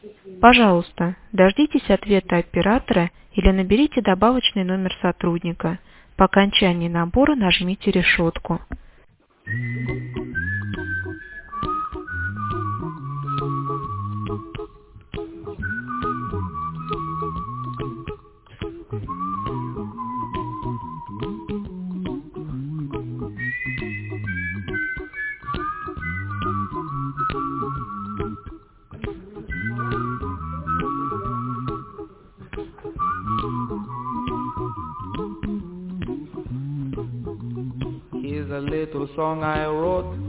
Пожалуйста, дождитесь ответа оператора или наберите добавочный номер сотрудника. По окончании набора нажмите решетку. Here's a little song I wrote